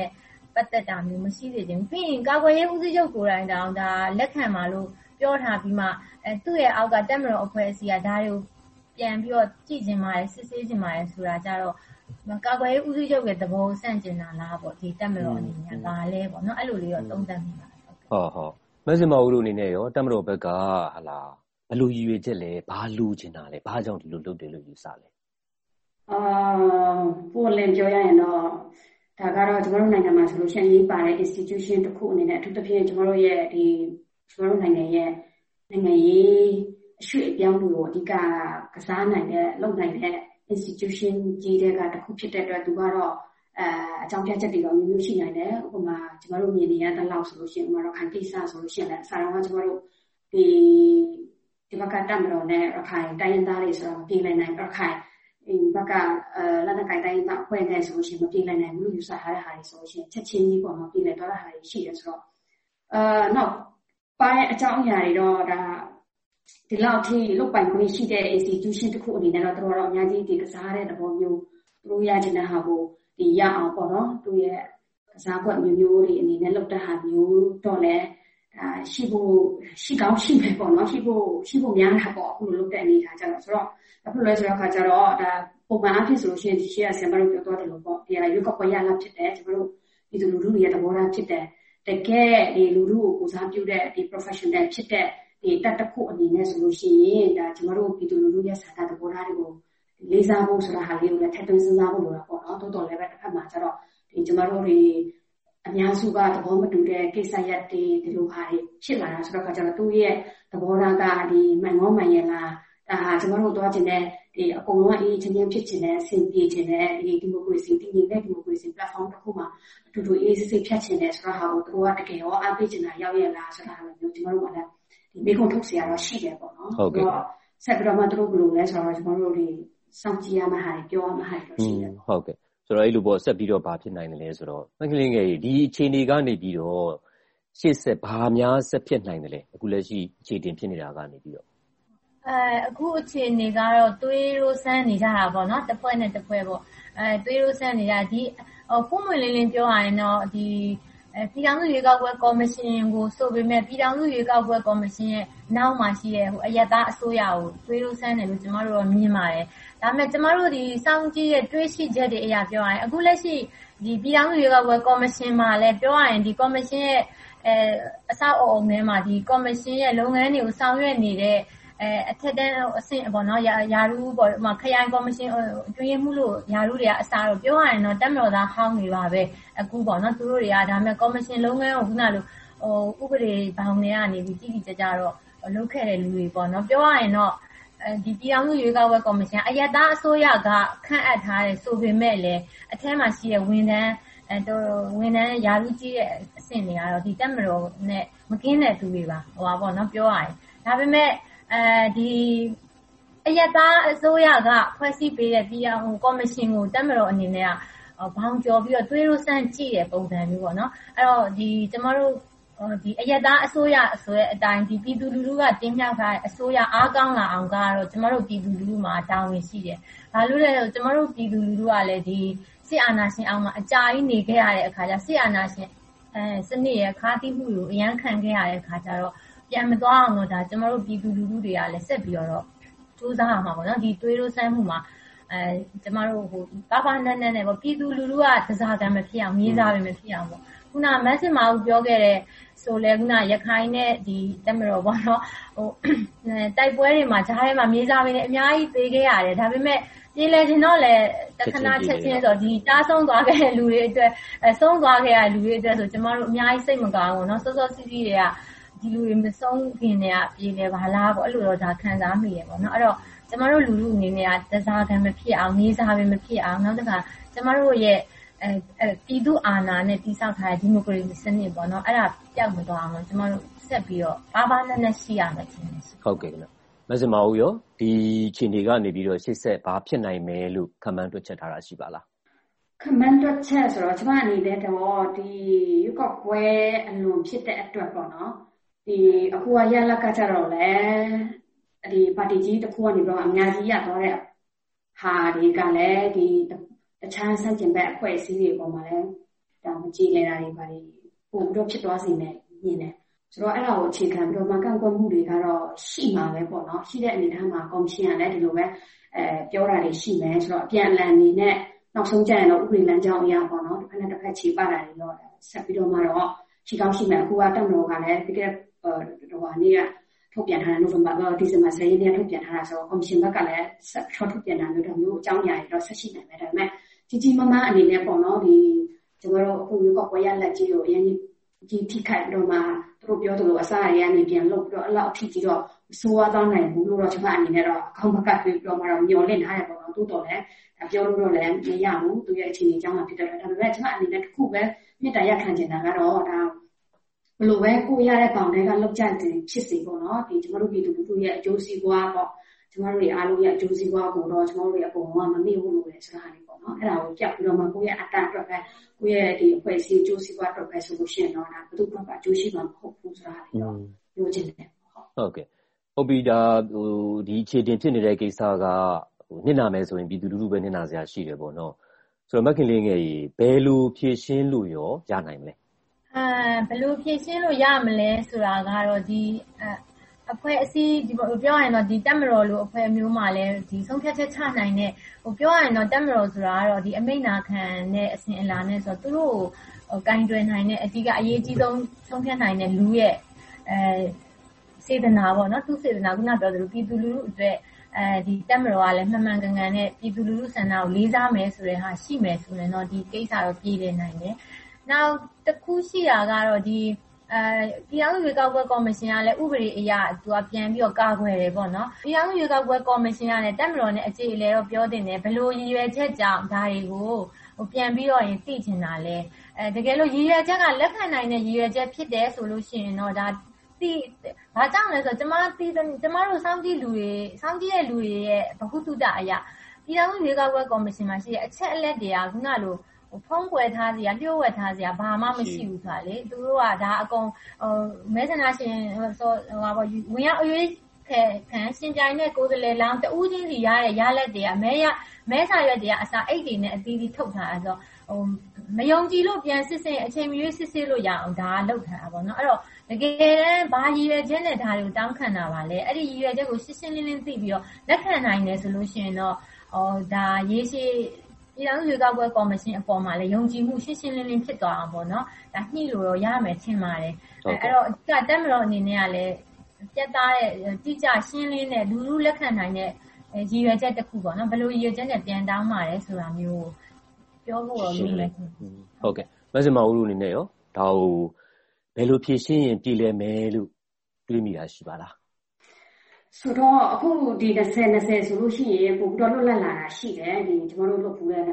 ပတ်သက်တာမျိုးမရှိသေးခြင်းပြီးရင်ကာကွယ်ရေးဦးစီးချုပ်ကိုယ်တိုင်တောင်ဒါလက်ခံပါလို့ပြောထားပြီးမှသူ့ရဲ့အောက်ကတက်မတော်အဖွဲ့အစည်းကဒါတွေကိုပြန်ပြီးတော့ကြည့်ချင်ပါတယ်စစ်ဆေးချင်ပါတယ်ဆိုတာကြတော့ကာကွယ်ရေးဦးစီးချုပ်ရဲ့သဘောဆန့်ကျင်တာလားပေါ့ဒီတက်မတော်အနေနဲ့ဒါလဲပေါ့နော်အဲ့လိုလေးတော့သုံးသပ်မိပါတယ်ဟုတ်မက်စင်မာဦးတို့အနေနဲ့ရောတက်မတော်ဘက်ကဟာလားဘယ်လိုရည်ရွယ်ချက်လဲဘာလိုချင်တာလဲဘာကြောင့်ဒီလိုလုပ်တယ်လို့ယူဆလဲပို့လင်ပြောရရင်တော့ဒါကတော့ကျွန်တော်တို့နိုင်ငံမှာဆိုလို့ရှိရင်ရေးပါတဲ့ institution တစ်ခုအနေနဲ့အထူးသဖြင့်ကျွန်တော်တို့ရဲ့ဒီကျွန်တော်တို့နိုင်ငံရဲ့နိုင်ငံရေးအရွှေ့အပြောင်းတွေကိုအဓိကကစားနိုင်တဲ့လုပ်နိုင်တဲ့ institution ကြီးတဲ့ကတစ်ခုဖြစ်တဲ့အတွက်သူကတော့အကြောင်းပြချက်တွေတော့မျိုးရှိနိုင်တယ်ဥပမာကျွန်တော်တို့မြင်နေရတဲ့လောက်ဆိုလို့ရှိရင်ဥပမာတော့ခိုင်ကိစ္စဆိုလို့ရှိရင်လည်းအစားတော့ကျွန်တော်တို့ဒီဘက်ကတတ်မတော်နဲ့ရခိုင်တိုင်းရင်းသားတွေဆိုတော့မပြေလည်နိုင်ရခိုင်ဘက်ကလက်နက်ကိုင်တိုင်းရင်းသားအဖွဲ့နဲ့ဆိုလို့ရှိရင်မပြေလည်နိုင်ဘူးယူဆထားတဲ့ဟာတွေဆိုလို့ရှိရင်ချက်ချင်းကြီးပေါ့နော်ပြေလည်တော့တဲ့ဟာတွေရှိတယ်ဆိုတော့နောက်ပိုင်းအကြောင်းအရာတွေတော့ဒါဒီလောက်ထိလုတ်ပိုင်ခွင့်ရှိတဲ့ institution တစ်ခုအနေနဲ့တော့တော်တော်အများကြီးဒီကစားတဲ့သဘောမျိုးသူတို့ရချင်တဲ့ဟာကိုဒီရအောင်ပေါ့နော်သူရဲ့ကစားကွက်မျိုးတွေအနေနဲ့လုတ်တဲ့ဟာမျိုးတော့လည်းရှိဖို့ရှိကောင်းရှိမယ်ပေါ့နော်ရှိဖို့များတာပေါ့အခုလိုလုတ်တဲ့အနေထားကြတော့ဆိုတော့အခုလဲဆိုတော့ခါကြတော့ဒါပုံမှန်အဖြစ်ဆိုလို့ရှိရင်ဒီရှေ့ကဆင်မလို့ပြောတော့တယ်လို့ပေါ့ဒီရွေးကောက်ပွဲရလာဖြစ်တယ်ကျွန်တော်တို့ဒီလူလူရဲ့သဘောထားဖြစ်တယ်တကယ်ဒီလူလူကိုကိုစားပြုတဲ့ဒီ professional ဖြစ်တဲ့ဒီတက်တခုအနေနဲ့ဆိုလို့ရှိရင်ဒါကျွန်တော်တို့ပြည်သူလူထုရဲ့ဆန္ဒသဘောထားတွေကိုလေးစားဖို့ဆိုတာဟာလေးကိုလည်းထပ်သွင်းစဉ်းစားဖို့လိုတာပေါ့နော်တိုးတော်လည်းပဲတစ်ဖက်မှာကျတော့ဒီကျွန်တော်တို့တွေအများစုကသဘောမတူတဲ့ကိစ္စရပ်တွေဒီလိုဟာတွေဖြစ်လာတာဆိုတော့ကျတော့သူ့ရဲ့သဘောထားကဒီမှန်ရောမှန်ရလားဒါဟာကျွန်တော်တို့သွားခြင်းနဲ့ဒီအကုန်လုံးအေးချင်းချင်းဖြစ်ခြင်းနဲ့ဆင်ပြေခြင်းနဲ့ဒီမိုကရေစီတည်ငြိမ်တဲ့ဒီမိုကရေစီ platform တစ်ခုမှာအတူတူအေးစစ်ဖြတ်ခြင်းနဲ့ဆိုတော့ဟာကိုသူကတကယ်ရောအားပေးခြင်းတာရောက်ရလားဆိုတာဟာမျိုးကျွန်တော်တို့ကလည်းဒီမိကုံထုတ်เสียတော့ရှိတယ်ပေါ့နော်ဟုတ်ကဲ့ဆက်ပြီးတော့မှသူတို့ဘယ်လိုလဲဆိုတော့ကျွန်တော်တို့တွေစောင့်ကြည့်ရမှာဟာတွေပြောရမှာဟာတွေရှိတယ်ဟုတ်ကဲ့ဆိုတော့အဲ့လိုပေါ့ဆက်ပြီးတော့ဘာဖြစ်နိုင်တယ်လဲဆိုတော့မကလေးငယ်ဒီအခြေအနေကနေပြီးတော့ရှေ့ဆက်ဘာများဆက်ဖြစ်နိုင်တယ်လဲအခုလက်ရှိအခြေတင်ဖြစ်နေတာကနေပြီးတော့အခုအခြေအနေကတော့သွေးရိုးဆန်းနေကြတာပေါ့နော်တစ်ဖွဲ့နဲ့တစ်ဖွဲ့ပေါ့သွေးရိုးဆန်းနေကြဒီပုံမှန်လင်းလင်းပြောရရင်တော့ဒီပြည်ထောင်စုရွေးကောက်ပွဲကော်မရှင်ကိုဆိုပေမဲ့ပြည်ထောင်စုရွေးကောက်ပွဲကော်မရှင်ရဲ့နောက်မှာရှိတဲ့အရပ်သားအစိုးရကိုသွေးရိုးဆန်းတယ်လို့ကျမတို့တော့မြင်ပါတယ်ဒါပေမဲ့ကျမတို့ဒီစောင့်ကြည့်ရဲ့တွေးရှိချက်တွေအရာပြောရရင်အခုလက်ရှိဒီပြည်ထောင်စုရွေးကောက်ပွဲကော်မရှင်မှာလည်းပြောရရင်ဒီကော်မရှင်ရဲ့အဆောက်အအုံထဲမှာဒီကော်မရှင်ရဲ့လုပ်ငန်းတွေကိုဆောင်ရွက်နေတဲ့အထက်တန်းအဆင့်ပေါ့နော်ယာရုပေါ့ခရိုင်ကော်မရှင်အတွင်းမှုလို့ယာရုတွေကအစားတော့ပြောရရင်တော့တက်မတော်သားဟောင်းနေပါပဲအခုပေါ့နော်သူတို့တွေကဒါပေမဲ့ကော်မရှင်လုပ်ငန်းကိုခုနလိုဥပဒေဘောင်တွေကနေပြီးတိတိကျကျတော့လုပ်ခဲ့တဲ့လူတွေပေါ့နော်ပြောရရင်တော့ဒီပြည်အောင်စုရွေးကောက်ပွဲကော်မရှင်အယက်သားအစိုးရကခန့်အပ်ထားတဲ့ဆိုပေမဲ့လည်းအထက်မှာရှိတဲ့ဝန်ထမ်းယာရုကြီးရဲ့အဆင့်တွေကတော့ဒီတက်မတော်နဲ့မကင်းတဲ့သူတွေပါဟိုပါပေါ့နော်ပြောရရင်ဒါပေမဲ့ဒီအယက်သားအစိုးရကဖွဲ့စည်းပေးတဲ့ပြည်အောင်ကော်မရှင်ကိုတက်မတော်အနေနဲ့ကဘောင်ကျော်ပြီးတော့သွေးရိုးဆန်းကြည့်တဲ့ပုံစံမျိုးပေါ့နော်အဲ့တော့ဒီကျမတို့ဒီအယက်သားအစိုးရဆိုတဲ့အတိုင်းဒီပြည်သူလူထုကတင်မြှောက်ထားတဲ့အစိုးရအားကောင်းလာအောင်ကတော့ကျမတို့ပြည်သူလူထုမှာတာဝန်ရှိတယ်။ဘာလို့လဲဆိုတော့ကျမတို့ပြည်သူလူထုကလည်းဒီစစ်အာဏာရှင်အောက်မှာအကြာကြီးနေခဲ့ရတဲ့အခါကျစစ်အာဏာရှင်စနစ်ရဲ့ခါးသီးမှုကိုအရန်ခံခဲ့ရတဲ့အခါကျတော့ပြန်မသွားအောင်တော့ဒါကျမတို့ပြည်သူလူထုတွေကလည်းဆက်ပြီးတော့စူးစမ်းရမှာပေါ့နော်ဒီသွေးရိုးဆန်းမှုမှာကျမတို့ဘာနန်းနဲ့ပေါ့ပြည်သူလူထုကသစားကံမဖြစ်အောင်မြေစားပဲမဖြစ်အောင်ပေါ့ခုနမက်ဆင်မာဦးပြောခဲ့တဲ့ဆိုလဲခုနရခိုင်နဲ့ဒီတက်မတော်ပေါ့နော်တိုက်ပွဲတွေမှာဂျားထဲမှာမြေစားပဲအများကြီးသေးခဲ့ရတယ်ဒါပေမဲ့ပြည်လဲခြင်းတော့လည်းတခဏချက်ချင်းဆိုဒီတားဆုံးသွားခဲ့တဲ့လူတွေအတွက်ဆုံးသွားခဲ့ရတဲ့လူတွေအတွက်ဆိုကျမတို့အများကြီးစိတ်မကောင်းဘူးเนาะစောစောစီးစီးတွေကဒီလူတွေမဆုံးခင်တည်းကပြည်လဲပါလားပေါ့အဲ့လိုတော့ဒါခံစားမိရပေါ့เนาะအဲ့တော့ကျမတို့လူလူအနေနဲ့ကတစားကံမဖြစ်အောင်နေစားပဲမဖြစ်အောင်နောက်တစ်ခါကျမတို့ရဲ့ပြည်သူအာဏာနဲ့တိစောက်ထားတဲ့ဒီမိုကရေစီစနစ်ပေါ့နော်အဲ့ဒါပြောက်မသွားအောင်ကျမတို့ဆက်ပြီးတော့ဘာနဲ့ရှိရမယ်ချင်းဟုတ်ကဲ့ခင်ဗျမစင်မဦးရောဒီခြေနေကနေပြီးတော့ရှေ့ဆက်ဘာဖြစ်နိုင်မယ်လို့ခန့်မှန်းတွက်ချက်ထားတာရှိပါလားခန့်မှန်းတွက်ချက်ဆိုတော့ကျမအနေနဲ့တော့ဒီရွေးကောက်ပွဲအလွန်ဖြစ်တဲ့အတွက်ပေါ့နော်ဒီအခုရလက်ကကြတော့လေဒီပါတီကြီးတစ်ခုကနေတော့အများကြီးရတော့တဲ့ဟာတွေကလည်းဒီတခြားဆန့်ကျင်ဘက်အဖွဲ့အစည်းတွေပေါ်မှာလည်းဒါမကြည်လဲတာတွေပါပို့ပြီးတော့ဖြစ်သွားစေနဲ့ညင်တယ်ဆိုတော့အဲ့ဒါကိုအခြေခံပြီးတော့မှကန့်ကွက်မှုတွေကတော့ရှိမှာပဲပေါ့နော်ရှိတဲ့အနေအထားမှာကော်မရှင်ကလည်းဒီလိုပဲပြောတာတွေရှိမယ်ဆိုတော့အပြန်အလှန်အနေနဲ့နောက်ဆုံးကျရင်တော့ဥပဒေလမ်းကြောင်းအရပေါ့နော်တစ်ဖက်နဲ့တစ်ဖက်ခြေပတာတွေတော့ဆက်ပြီးတော့မှတော့ရှိကောင်းရှိမယ်အခုကတက်မတော်ကလည်းဒီကနေ့ကထုတ်ပြန်ထားတဲ့နိုဝင်ဘာဒီဇင်ဘာ10ရက်နေ့ထုတ်ပြန်ထားတာဆိုတော့ကော်မရှင်ဘက်ကလည်းဆက်ထုတ်ပြန်တာမျိုးအကြောင်းအရာတွေတော့ဆက်ရှိနိုင်မယ်ဒါပေမဲ့ကြီးမားမားအနေနဲ့ပေါ့နော်ဒီကျွန်တော်တို့အခုမျိုးကပွဲရလက်ကြီးကိုအရင်ကြီးထိခိုက်ပြီးတော့မှသူတို့ပြောသလိုအစားအရအနေပြန်လုပ်ပြီးတော့အဲ့လောက်အထိကြီးတော့ဆိုးဝါးသွားနိုင်ဘူးလို့တော့ကျွန်မအနေနဲ့တော့အကောင့်ဘက်ကပြီးတော့မှတော့မျှော်လင့်ထားတယ်ပေါ့နော်တိုးတော်လည်းပြောလို့တော့လည်းမရဘူးသူရဲ့အခြေအနေအကြောင်းမှဖြစ်တယ်ဒါပေမဲ့ကျွန်မအနေနဲ့တစ်ခုပဲမြစ်တာရက်ခံချင်တာကတော့ဒါဘလို့ပဲကိုရတဲ့ပေါင်တွေကလောက်ကြတယ်ဖြစ်စီပေါ့နော်ဒီကျွန်တော်တို့ပြည်သူလူထုရဲ့အကျိုးစီးပွားပေါ့ကျွန်တော်တို့အားလုံးရဲ့အကျိုးစီးပွားကိုတော့ကျွန်တော်တို့ရဲ့အကုန်လုံးကမမေ့ဘူးလို့လည်းဆိုတာလေးပေါ့နော်အဲ့ဒါကိုပြပြီးတော့မှကိုရဲ့အတန်အတွက်ပဲကိုရဲ့ဒီအဖွဲ့အစည်းအကျိုးစီးပွားအတွက်ပဲဆိုလို့ရှိရင်တော့ဒါဘယ်သူမှအကျိုးရှိမှာမဟုတ်ဘူးဆိုတာလေးတော့ပြောချင်တယ်ဟုတ်ကဲ့ဟုတ်ပြီဒါဒီအခြေတင်ဖြစ်နေတဲ့ကိစ္စကနစ်နာမယ်ဆိုရင်ပြည်သူလူထုပဲနစ်နာစရာရှိတယ်ပေါ့နော်ဆိုတော့မခင်လေးငယ်ကြီးဘယ်လိုဖြည့်ရှင်းလို့ရောရနိုင်မလဲဘယ်လိုဖြည့်ရှင်းလို့ရမလဲဆိုတာကတော့ဒီအဖွဲ့အစည်းဒီပြောရရင်တော့ဒီတက်မတော်လိုအဖွဲ့မျိုးမှလည်းဒီဆုံးဖြတ်ချက်ချနိုင်တဲ့ပြောရရင်တော့တက်မတော်ဆိုတာကတော့ဒီအမိန့်နာခံတဲ့အစဉ်အလာနဲ့ဆိုတော့သူတို့ကိုကင်တွယ်နိုင်တဲ့အဓိကအရေးကြီးဆုံးဆုံးဖြတ်နိုင်တဲ့လူရဲ့စေတနာပေါ့နော်သူစေတနာခုနပြောသလိုပြည်သူလူထုအတွက်ဒီတက်မတော်ကလည်းမှန်မှန်ကန်ကန်နဲ့ပြည်သူလူထုဆန္ဒကိုလေးစားမယ်ဆိုတဲ့ဟာရှိမယ်ဆိုရင်တော့ဒီကိစ္စတော့ပြည်လည်နိုင်တယ်နောက်တစ်ခုရှိတာကတော့ဒီပြည်အောင်ရွေးကောက်ပွဲကော်မရှင်ကလည်းဥပဒေအရသူကပြန်ပြီးတော့ကာကွယ်တယ်ပေါ့နော်ပြည်အောင်ရွေးကောက်ပွဲကော်မရှင်ကလည်းတက်မတော်နဲ့အခြေအလဲတော့ပြောတင်တယ်ဘလို့ရည်ရွယ်ချက်ကြောင့်ဒါတွေကိုပြန်ပြီးတော့ရင်သိချင်တာလဲတကယ်လို့ရည်ရွယ်ချက်ကလက်ခံနိုင်တဲ့ရည်ရွယ်ချက်ဖြစ်တယ်ဆိုလို့ရှိရင်တော့ဒါဘာကြောင့်လဲဆိုတော့ကျမတို့စောင့်ကြည့်တဲ့လူတွေရဲ့ဗဟုသုတအရာပြည်ထောင်စုရွေးကောက်ပွဲကော်မရှင်မှာရှိတဲ့အချက်အလက်တွေကခုနလိုဖုံးကွယ်ထားစရာလျှို့ဝှက်ထားစရာဘာမှမရှိဘူးဆိုတာလေသူတို့ကဒါအကုန်မဲဆန္ဒရှင်ဆိုဝင်ရောက်အရွေးခံရှင်ပြိုင်တဲ့ကိုယ်စားလှယ်လောင်းတဦးချင်းစီရတဲ့ရလက်တွေကမဲစာရွက်တွေကအစားအိတ်တွေနဲ့အသီးသီးထုတ်ထားတာဆိုတော့မယုံကြည်လို့ပြန်စစ်စစ်အချိန်မရွေးစစ်စစ်လို့ရအောင်ဒါကလုပ်ထားတာပေါ့နော်အဲ့တော့တကယ်တမ်းဘာရည်ရွယ်ချက်နဲ့ဒါတွေကိုတောင်းခံတာပါလေအဲ့ဒီရည်ရွယ်ချက်ကိုရှင်းရှင်းလင်းလင်းသိပြီးတော့လက်ခံနိုင်တယ်ဆိုလို့ရှိရင်တော့ဒါရေးရှိပြည်ထောင်စုရွေးကောက်ပွဲကော်မရှင်အပေါ်မှာလည်းယုံကြည်မှုရှင်းရှင်းလင်းလင်းဖြစ်သွားအောင်ပေါ့နော်ဒါညှိလို့တော့ရမယ်ထင်ပါတယ်အဲ့တော့အဓိကတက်မတော်အနေနဲ့ကလည်းပြတ်သားတဲ့တိကျရှင်းလင်းတဲ့လူလူလက်ခံနိုင်တဲ့ရည်ရွယ်ချက်တစ်ခုပေါ့နော်ဘယ်လိုရည်ရွယ်ချက်နဲ့ပြန်တောင်းမှာလဲဆိုတာမျိုးပြောဖို့တော့လိုမယ်ဟုတ်ကဲ့မဆင်မဦးလူအနေနဲ့ရောဒါကိုဘယ်လိုဖြည့်ရှင်းရင်ပြည်လဲမယ်လို့တွေးမိတာရှိပါလားဆိုတော့အခုဒီ2020ဆိုလို့ရှိရင်ပို့ပြီးတော့လွတ်လပ်လာတာရှိတယ်ဒီကျွန်တော်တို့လုပ်ဘူးတဲ့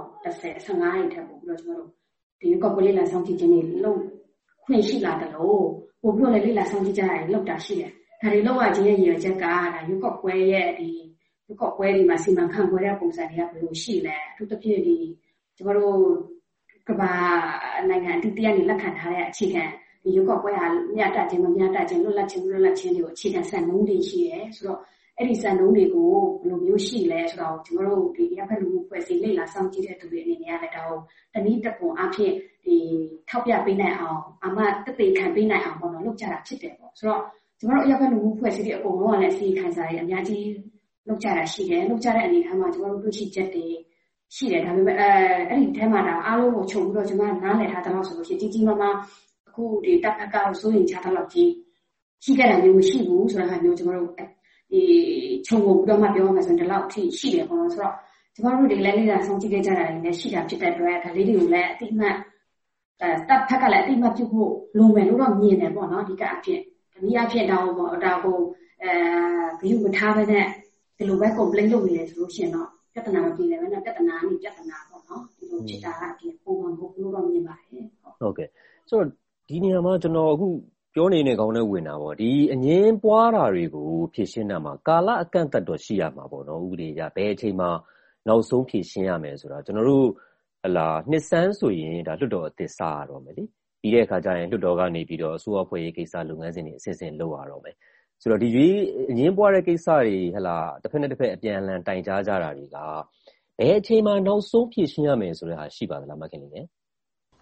2015ရဲ့ထက်ပို့ပြီးတော့ကျွန်တော်တို့ဒီကော်ပိုလေးလာဆောင်ကြည့်ခြင်းတွေလုပ်ခွင့်ရှိလာတယ်လို့ပို့ပြီးတော့လည်းလေးလာဆောင်ကြည့်ကြရတယ်လုပ်တာရှိတယ်ဒါတွေလောက်ရခြင်းရဲ့ရည်ရွယ်ချက်ကဒါရွေးကောက်ပွဲရဲ့ဒီရွေးကောက်ပွဲဒီမှာစီမံခန့်ခွဲတဲ့ပုံစံတွေကဘယ်လိုရှိလဲအထူးသဖြင့်ဒီကျွန်တော်တို့ကမ္ဘာနိုင်ငံအသီးသီးကနေလက်ခံထားတဲ့အခြေခံဒီရွေးကောက်ပွဲဟာမြတ်တခြင်းမမြတ်တခြင်းလွတ်လပ်ခြင်းတွေကိုအခြေခံစံနှုန်းတွေရှိတယ်ဆိုတော့အဲ့ဒီစံနှုန်းတွေကိုဘယ်လိုမျိုးရှိလဲဆိုတော့ကျွန်တော်တို့ဒီရပ်ဖက်လူမှုဖွဲ့စည်းလေ့လာစောင့်ကြည့်တဲ့သူတွေအနေနဲ့လည်းဒါကိုတနည်းတစ်ပုံအဖြစ်ဒီထောက်ပြပေးနိုင်အောင်အမှတသိခံပေးနိုင်အောင်ပေါ့နော်လုပ်ကြတာဖြစ်တယ်ပေါ့ဆိုတော့ကျွန်တော်တို့ရပ်ဖက်လူမှုဖွဲ့စည်းတဲ့အကုန်လုံးကလည်းစီခံစားရအများကြီးလုပ်ကြတာရှိတယ်လုပ်ကြတဲ့အနေအထားမှာကျွန်တော်တို့တွေ့ရှိချက်တွေရှိတယ်ဒါပေမဲ့အဲ့ဒီထဲမှာဒါအားလုံးကိုခြုံပြီးတော့ကျွန်မနားလည်ထားတဲ့လောက်ဆိုလို့ရှိရင်ကြီးမားမားအခုဒီတပ်ဖက်ကစိုးရင်ချထားတော့ကြီးရှိခဲ့တာမျိုးမရှိဘူးဆိုတဲ့ဟာမျိုးကျွန်တော်တို့ဒီခြုံပြီးတော့မှပြောမှဆိုရင်ဒီလောက်အထိရှိတယ်ပေါ့နော်ဆိုတော့ကျွန်တော်တို့ဒီလည်းလေးလာဆောင်ကြည့်ခဲ့ကြတာလည်းရှိတာဖြစ်တဲ့အတွက်ဒါလေးတွေကိုလည်းအတိအမှတ်တပ်ဖက်ကလည်းအတိအမှတ်ပြုဖို့လိုမယ်လို့တော့မြင်တယ်ပေါ့နော်ဒီကအဖြစ်ဒီနည်းအဖြစ်တော့ပေါ့ဒါကိုဘီယူမထားပဲနဲ့ဒီလိုပဲ complaint လုပ်နေတယ်ဆိုလို့ရှိရင်တော့ပြဿနာမပြေလည်ပဲနဲ့ပြဿနာနဲ့ပြဿနာပေါ့နော်ဒီလိုဖြစ်တာအပြင်ပုံမှန်ကိုလို့တော့မြင်ပါတယ်ဟုတ်ကဲ့ဆိုတော့ဒီနေရာမှာကျွန်တော်အခုပြောနေတဲ့ခေါင်းနဲ့ဝင်တာပေါ့ဒီအငင်းပွားတာတွေကိုဖြည့်ရှင်းတာမှာကာလအကန့်အသတ်တော့ရှိရမှာပေါ့နော်ဥပဒေအရဘယ်အချိန်မှာနောက်ဆုံးဖြည့်ရှင်းရမယ်ဆိုတာကျွန်တော်တို့နှစ်ဆန်းဆိုရင်ဒါလွှတ်တော်အသစ်စရတော့မယ်လေပြီးတဲ့အခါကျရင်လွှတ်တော်ကနေပြီးတော့အစိုးရဖွဲ့ရေးကိစ္စလုပ်ငန်းစဉ်တွေအစစ်အစစ်လုပ်ရတော့မယ်ဆိုတော့ဒီအငင်းပွားတဲ့ကိစ္စတွေတစ်ဖက်နဲ့တစ်ဖက်အပြန်အလှန်တိုင်ကြားကြတာတွေကဘယ်အချိန်မှာနောက်ဆုံးဖြည့်ရှင်းရမယ်ဆိုတဲ့ဟာရှိပါသလားမခင်လေး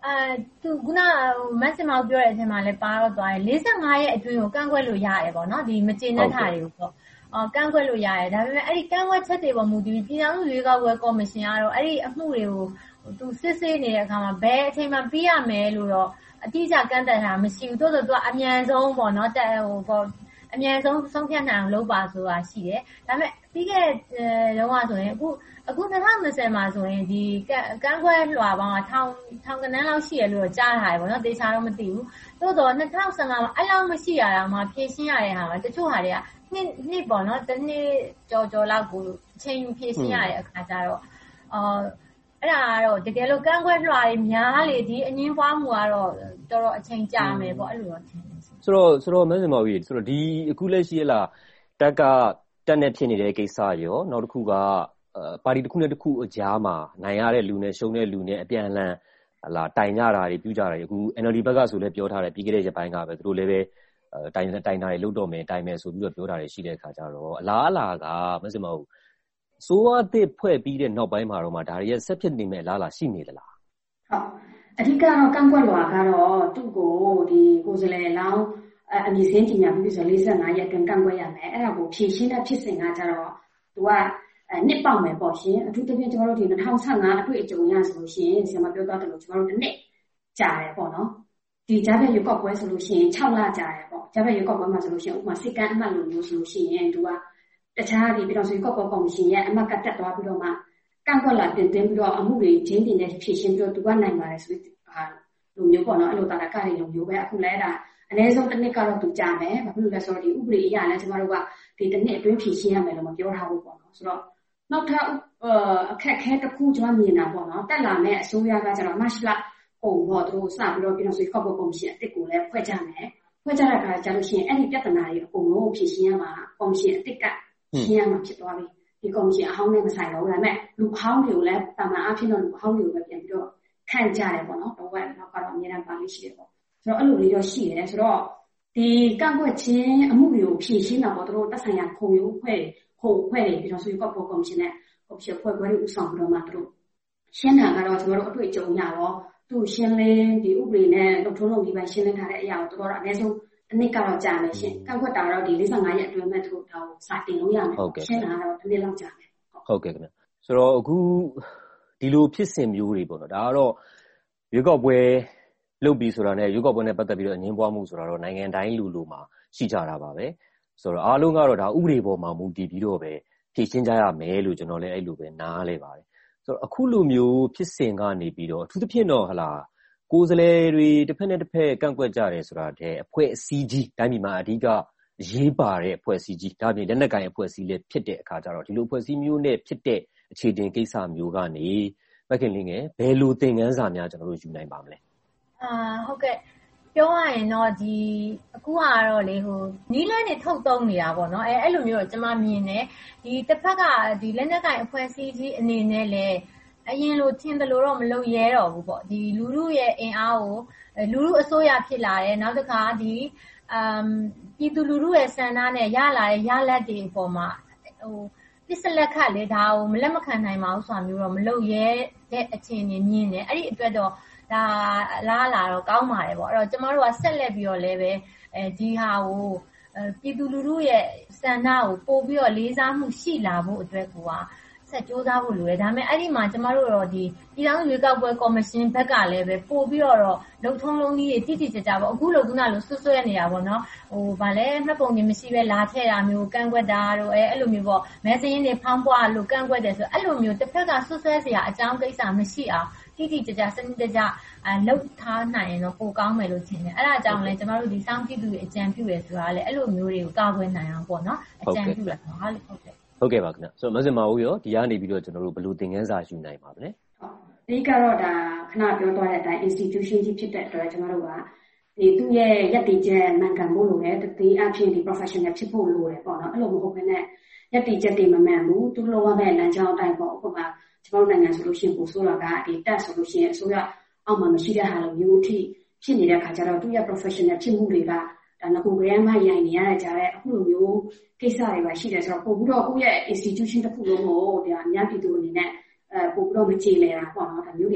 သူခုနမက်ဆင်မောင်ပြောတဲ့အချိန်မှာလည်းပါတော့သွားတယ်45ရက်အတွင်းကိုကန့်ကွက်လို့ရတယ်ပေါ့နော်ဒီမကျေနပ်တာတွေကိုပေါ့ကန့်ကွက်လို့ရတယ်ဒါပေမဲ့အဲ့ဒီကန့်ကွက်ချက်တွေပေါ်မူတည်ပြီးပြည်ထောင်စုရွေးကောက်ပွဲကော်မရှင်ကတော့အဲ့ဒီအမှုတွေကိုသူစစ်ဆေးနေတဲ့အခါမှာဘယ်အချိန်မှပြီးရမယ်လို့တော့အတိအကျကန့်သက်တာမရှိဘူးတိုးတော့သူကအမြန်ဆုံးပေါ့နော်အမြန်ဆုံးဆုံးဖြတ်နိုင်အောင်လုပ်ပါဆိုတာရှိတယ်ဒါပေမဲ့ပြီးခဲ့တဲ့တုန်းကဆိုရင်အခု2020မှာဆိုရင်ဒီကန့်ကွက်လွှာပေါင်းထောင်ကနန်းလောက်ရှိရလို့ကြားထားတယ်ပေါ့နော်တေချာတော့မသိဘူးတိုးတော့2015မှာအဲ့လောက်မရှိရတာမှဖြည့်ရှင်းရတဲ့ဟာမှာတချို့ဟာတွေကနှစ်ပေါ့နော်တစ်နှစ်ကြော်လောက်ကိုအချိန်ယူဖြည့်ရှင်းရတဲ့အခါကျတော့အဲ့ဒါကတော့တကယ်လို့ကန့်ကွက်လွှာတွေများလေဒီအငင်းပွားမှုကတော့တော်တော်အချိန်ကြာမယ်ပေါ့အဲ့လိုတော့ထင်တယ်ဆိုတော့မင်းစမော်ကြီးဆိုတော့ဒီအခုလက်ရှိလားတက်နဲ့ဖြစ်နေတဲ့ကိစ္စရောနောက်တစ်ခုကပါတီတစ်ခုနဲ့တစ်ခုအကြားမှာနိုင်ရတဲ့လူနဲ့ရှုံးတဲ့လူနဲ့အပြန်အလှန်တိုင်ကြတာတွေပြုကြတာတွေအခု NLD ဘက်ကဆိုလည်းပြောထားတယ်ပြီးခဲ့တဲ့ရက်ပိုင်းကပဲသူတို့လည်းပဲတိုင်တာတွေလုပ်တော့မယ်တိုင်မယ်ဆိုပြီးတော့ပြောတာတွေရှိတဲ့အခါကျတော့အလားကမင်းစမော်စိုးအသစ်ဖွဲ့ပြီးတဲ့နောက်ပိုင်းမှာတော့မှဒါတွေရဲ့ဆက်ဖြစ်နေမဲ့အလားရှိနေသလားဟုတ်အဓိကတော့ကန့်ကွက်လွှာကတော့သူ့ကိုဒီကိုယ်စားလှယ်လောင်းအမည်စင်းကြီးညာပြီးဆို45ရက်အတွင်းကန့်ကွက်ရမယ်အဲ့ဒါကိုဖြည့်ရှင်းတဲ့ဖြစ်စဉ်ကကြတော့သူကနှစ်ပေါက်မယ်ပေါ့ရှင်အထူးသဖြင့်ကျွန်တော်တို့ဒီ2015အတွေ့အကြုံရဆိုလို့ရှိရင်ဆရာမပြောသွားတယ်လို့ကျွန်တော်တို့တစ်နှစ်ကြာတယ်ပေါ့နော်ဒီကြားဖြတ်ရွေးကောက်ပွဲဆိုလို့ရှိရင်6လကြာတယ်ပေါ့ကြားဖြတ်ရွေးကောက်ပွဲမှာဆိုလို့ရှိရင်ဥပမာစစ်ကမ်းအမှတ်လိုမျိုးဆိုလို့ရှိရင်သူကတခြားဒီပြည်တော်စုကောက်ကောက်ကော်မရှင်ရဲ့အမှတ်ကတက်သွားပြီးတော့မှကန့်ကွက်လာတင်သွင်းပြီးတော့အမှုတွေချင်းတင်နဲ့ဖြည့်ရှင်းပြီးတော့သူကနိုင်ပါတယ်ဆိုပြီးလိုမျိုးပေါ့နော်အဲ့လိုတာကတွေလိုမျိုးပဲအခုလည်းဒါအနည်းဆုံးတစ်နှစ်ကတော့သူကြာမယ်ဘာဖြစ်လို့လဲဆိုတော့ဒီဥပဒေအရလည်းကျမတို့ကဒီတစ်နှစ်အတွင်းဖြည့်ရှင်းရမယ်လို့မပြောထားဘူးပေါ့နော်ဆိုတော့နောက်ထပ်အခက်ခဲတစ်ခုကျွန်တော်မြင်တာပေါ့နော်တက်လာမဲ့အစိုးရကကျတော့မတ်လပုံတော့သူစပြီးတော့ပြည်တော်စုကောက်ကောက်ကော်မရှင်အစ်ကိုလည်းဖွဲ့ကြမယ်ဖွဲ့ကြတဲ့အခါကျလို့ရှိရင်အဲ့ဒီပြဿနာတွေအကုန်လုံးဖြည့်ရှင်းရမှာကော်မရှင်အစ်ကရှင်းရမှာဖြစ်သွားပြီဒီကော်မရှင်အဟောင်းနဲ့မဆိုင်တော့ဘူးဒါပေမဲ့လူအဟောင်းတွေကိုလည်းတာမန်အဖြစ်တော့လူအဟောင်းတွေကိုပဲပြန်ပြီးတော့ခံကြတယ်ပေါ့နော်တော့ဝက်တော့ကတော့အများအားပါလို့ရှိတယ်ပေါ့ဆိုတော့အဲ့လိုလေးတော့ရှိတယ်ဆိုတော့ဒီကန့်ကွက်ခြင်းအမှုတွေကိုဖြည့်ရှင်းတာပေါ့တို့တက်ဆိုင်ရာခုံရုံးဖွဲ့တွေပြီးတော့ဆိုကောက်ကော်မရှင်နဲ့ကော်မရှင်ဖွဲ့ခွဲတွေဥဆောင်ပြီးတော့မှတို့ရှင်းတာကတော့ကျွန်တော်တို့အတွေ့အကြုံရတော့သူရှင်းလင်းဒီဥပဒေနဲ့လုပ်ထုံးလုပ်နည်းပိုင်းရှင်းလင်းထားတဲ့အရာကိုတို့တော့အနည်းဆုံးတစ်နှစ်ကတော့ကြာမယ်ရှင်ကန့်ကွက်တာတော့ဒီ45ရက်အတွင်းမဲ့တို့တော့စတင်လို့ရမယ်ရှင်းတာကတော့တစ်နှစ်လောက်ကြာမယ်ဟုတ်ကဲ့ခင်ဗျဆိုတော့အခုဒီလိုဖြစ်စဉ်မျိုးတွေပေါ့နော်ဒါကတော့ရွေးကောက်ပွဲလုပ်ပြီးဆိုတာနဲ့ရွေးကောက်ပွဲနဲ့ပတ်သက်ပြီးတော့အငင်းပွားမှုဆိုတာတော့နိုင်ငံတိုင်းလူမှာရှိကြတာပါပဲဆိုတော့အားလုံးကတော့ဒါဥပဒေပေါ်မှာမူတည်ပြီးတော့ပဲဖြည့်ရှင်းကြရမယ်လို့ကျွန်တော်လည်းအဲ့လိုပဲနားလဲပါတယ်ဆိုတော့အခုလိုမျိုးဖြစ်စဉ်ကနေပြီးတော့အထူးသဖြင့်တော့ကိုယ်စားလှယ်တွေတစ်ဖက်နဲ့တစ်ဖက်ကန့်ကွက်ကြတယ်ဆိုတာတဲ့အဖွဲ့အစည်းကြီးတိုင်းပြည်မှာအဓိကရေးပါတဲ့အဖွဲ့အစည်းကြီးဒါပြင်လက်နက်ကိုင်အဖွဲ့အစည်းလည်းဖြစ်တဲ့အခါကျတော့ဒီလိုအဖွဲ့အစည်းမျိုးနဲ့ဖြစ်တဲ့အခြေတင်ကိစ္စမျိုးကနေမခင်လင်းငယ်ဘယ်လိုသင်ခန်းစာများကျွန်တော်တို့ယူနိုင်ပါမလဲဟုတ်ကဲ့ပြောရရင်တော့ဒီအခုကတော့လေနီးလန်းနေထုတ်သုံးနေတာပေါ့နော်အဲ့လိုမျိုးတော့ကျွန်မမြင်တယ်ဒီတစ်ဖက်ကဒီလက်နက်ကိုင်အဖွဲ့အစည်းကြီးအနေနဲ့လည်းအရင်လိုထင်တယ်လို့တော့မလုပ်ရဲတော့ဘူးပေါ့ဒီလူလူရဲ့အင်အားကိုလူလူအစိုးရဖြစ်လာတယ်နောက်တစ်ခါဒီပြည်သူလူထုရဲ့ဆန္ဒနဲ့ရလာတဲ့ရလက်တွေအပေါ်မှာပစ္စလက်ခတ်လေဒါကိုမလက်မခံနိုင်ပါဘူးဆိုတာမျိုးတော့မလုပ်ရဲတဲ့အခြေအနေမြင်တယ်အဲ့ဒီအတွက်တော့ဒါလာတော့ကောင်းပါတယ်ပေါ့အဲ့တော့ကျမတို့ကဆက်လက်ပြီးတော့လည်းပဲဒီဟာကိုပြည်သူလူထုရဲ့ဆန္ဒကိုပို့ပြီးတော့လေးစားမှုရှိလာဖို့အတွက်ကဆက်ကြိုးစားဖို့လိုတယ်ဒါပေမဲ့အဲ့ဒီမှာကျမတို့တော့ဒီပြည်ထောင်စုရွေးကောက်ပွဲကော်မရှင်ဘက်ကလည်းပဲပို့ပြီးတော့လုံထုံးလုံးကြီးတွေတိတိကျကျပေါ့အခုလိုခုနလိုဆွဆွဲနေတာပေါ့နော်ဗာလဲမှတ်ပုံတွေမရှိပဲလာထည့်တာမျိုးကန့်ကွက်တာတို့အဲ့လိုမျိုးပေါ့မဲစင်းတွေဖောင်းပွားလို့ကန့်ကွက်တယ်ဆိုအဲ့လိုမျိုးတစ်ဖက်ကဆွဆွဲစရာအကြောင်းကိစ္စမရှိအောင်တိတိကျကျစနစ်တကျလှုပ်ထားနိုင်ရင်တော့ပိုကောင်းမယ်လို့ထင်တယ်အဲ့ဒါကြောင့်လည်းကျမတို့ဒီစောင့်ကြည့်သူတွေအကြံပြုရဆိုတာလည်းအဲ့လိုမျိုးတွေကိုကာကွယ်နိုင်အောင်ပေါ့နော်အကြံပြုလာဟုတ်ကဲ့ပါခင်ဗျဆိုတော့မစင်မဦးရောဒီကနေပြီးတော့ကျွန်တော်တို့ဘယ်လိုသင်ခန်းစာယူနိုင်ပါမလဲအဓိကတော့ဒါခဏပြောသွားတဲ့အတိုင်း institution ကြီးဖြစ်တဲ့အတွက်ကျွန်တော်တို့ကဒီသူ့ရဲ့ရည်တည်ချက်မှန်ကန်ဖို့လိုတယ်တတိအဖြစ်ဒီ professional ဖြစ်ဖို့လိုတယ်ပေါ့နော်အဲ့လိုမဟုတ်ဘဲနဲ့ရည်တည်ချက်တွေမမှန်ဘူးသူလိုရတဲ့လမ်းကြောင်းအတိုင်းပေါ့ဥပမာကျွန်တော်နိုင်ငံဆိုလို့ရှိရင်ပို့ဆိုတာကဒီတက်ဆိုလို့ရှိရင်အစိုးရအောက်မှာမရှိတဲ့ဟာလိုမျိုးထိဖြစ်နေတဲ့ခါကျတော့သူ့ရဲ့ professional ဖြစ်မှုတွေကဒါငကူကရမ်းမရိုင်နေရတဲ့ကြားတဲ့အခုလိုမျိုးကိစ္စတွေပါရှိတယ်ဆိုတော့ပို့ပြီးတော့ကိုယ့်ရဲ့ institution တစ်ခုလုံးကိုဒါအများပြည်သူအနေနဲ့ပို့ပြီးတော့မကြည်လည်တာပေါ့နော်ဒါမျိုးတွေက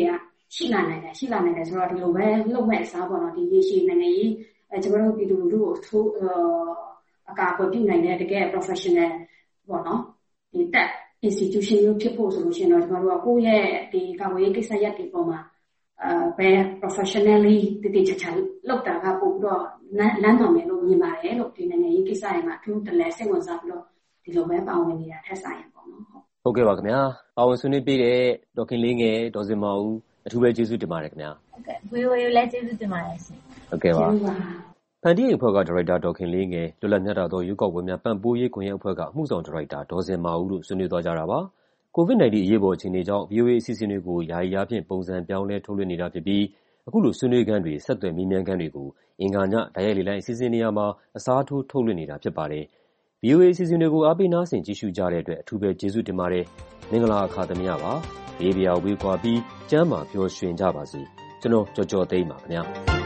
ရှိလာနိုင်တယ်ဆိုတော့ဒီလိုပဲလုပ်မဲ့အစားပေါ့နော်ဒီရေရှည်နိုင်ငံရေးကျွန်တော်တို့ပြည်သူလူထုကိုအကာအကွယ်ပြုနိုင်တဲ့တကယ် professional ပေါ့နော်ဒီတက် institution မျိုးဖြစ်ဖို့ဆိုလို့ရှိရင်တော့ကျွန်တော်တို့ကကိုယ့်ရဲ့ဒီကာကွယ်ရေးကိစ္စရပ်တွေပေါ်မှာပဲ professionally တည်ချာလောက်တာကပို့ပြီးတော့လမ်းတော်မယ်လို့မြင်ပါတယ်လို့ဒီနိုင်ငံရေးကိစ္စတွေမှာအထူးတလဲစိတ်ဝင်စားပြီးတော့ဒီလိုပဲပါဝင်နေတာထက်ဆိုင်ပေါ့နော်ဟုတ်ကဲ့ပါခင်ဗျာပါဝင်ဆွေးနွေးပေးတဲ့ဒေါ်ခင်လေးငယ်ဒေါ်စင်မာဦးအထူးပဲကျေးဇူးတင်ပါတယ်ခင်ဗျာဟုတ်ကဲ့ VOA လည်းကျေးဇူးတင်ပါတယ်ရှင်ဟုတ်ကဲ့ပါဖန်တီးအဖွဲ့ကဒါရိုက်တာဒေါ်ခင်လေးငယ်လွတ်လပ်မြတ်သောရွေးကောက်ပွဲများပံ့ပိုးရေးကွန်ရက်အဖွဲ့ကအမှုဆောင်ဒါရိုက်တာဒေါ်စင်မာဦးတို့ဆွေးနွေးသွားကြတာပါCOVID-19 အရေးပေါ်အခြေအနေကြောင့် VOA အစီအစဉ်တွေကိုယာယီအားဖြင့်ပုံစံပြောင်းလဲထုတ်လွှင့်နေတာဖြစ်ပြီးအခုလိုဆွေးနွေးခန်းတွေဆက်သွယ်မေးမြန်းခန်းတွေကိုအင်္ဂါညတိုက်ရိုက်လေလံအစီအစဉ်နေရာမှာအစားထိုးထုတ်လွှင့်နေတာဖြစ်ပါတယ်။ VOA အစီအစဉ်တွေကိုအားပေးနားဆင်ကြည့်ရှုကြတဲ့အတွက်အထူးပဲကျေးဇူးတင်ပါတယ်။မင်္ဂလာအခါသမယပါ။ဘေးပရာဝေးကွာပြီးကျမ်းမာပျော်ရွှင်ကြပါစေ။ကျွန်တော်ကျော်ကျော်သိန်းပါခင်ဗျာ။